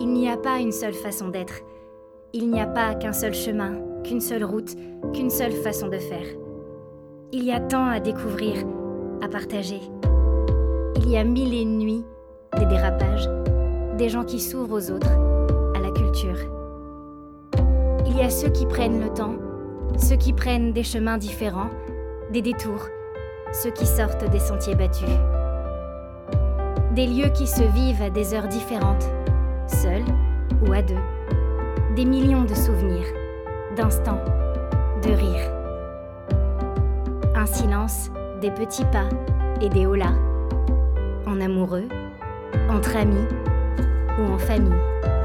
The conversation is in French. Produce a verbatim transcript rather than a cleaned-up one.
Il n'y a pas une seule façon d'être. Il n'y a pas qu'un seul chemin, qu'une seule route, qu'une seule façon de faire. Il y a tant à découvrir, à partager. Il y a mille et une nuits, des dérapages, des gens qui s'ouvrent aux autres, à la culture. Il y a ceux qui prennent le temps, ceux qui prennent des chemins différents, des détours, ceux qui sortent des sentiers battus. Des lieux qui se vivent à des heures différentes, seuls ou à deux. Des millions de souvenirs, d'instants, de rires. Un silence, des petits pas et des holas. En amoureux, entre amis ou en famille.